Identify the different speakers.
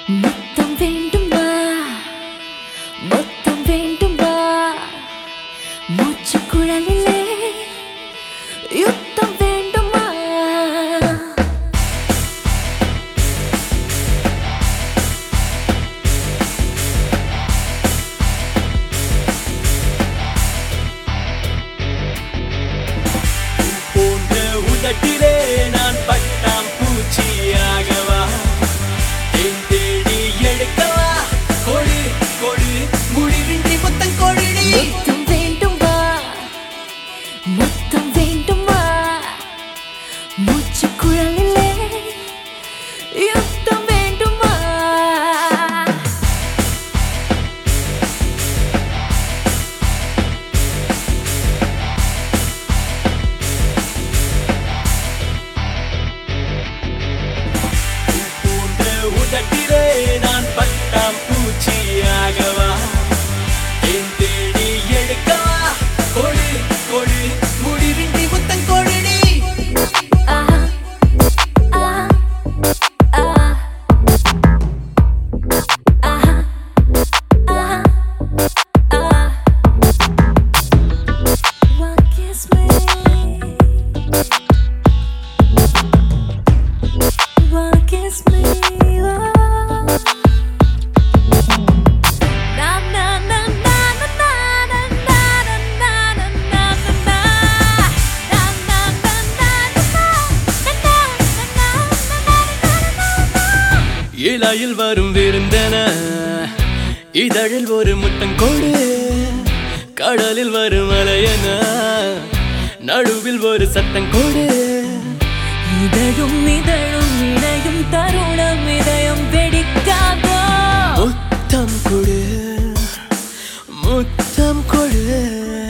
Speaker 1: முத்தம் வேண்டுமா முத்தம் வேண்டுமா மூச்சு குழலிலே யுத்தம் வேண்டுமா
Speaker 2: போன்ற உதட்டிலே நான் பட்டாம் பூச்சியாகவா தேடி எடுக்கவா கொடு கொடு முடிவின்றி முத்தம் கொடிடி
Speaker 1: முத்தம் வேண்டுமா முத்தம் வேண்டுமா மூச்சு குழலிலே யுத்தம் வேண்டுமா
Speaker 2: போன்ற உதட்டிலே நான் பட்டாம் பூச்சியாகவா தேடி எடுக்கவா கொடு கொடு முடிவின்றி முத்தம் கொடிடி
Speaker 1: ஆஹா ஆஹா ஆஹா ஆஹா ஆஹா ஆஹா One kiss me One kiss me Na na na na na na na na na na na na na Na na na na na
Speaker 2: இலையில் வரும் விருந்தன இதழில் ஒரு முத்தம் கொடு கடலில் வரும் அலையன நடுவில் ஒரு சத்தம் கொடு
Speaker 1: இதழும் இதழும் இணையும் தருணம் இதயம் வெடிக்காதோ
Speaker 2: முத்தம் கொடு முத்தம் கொடு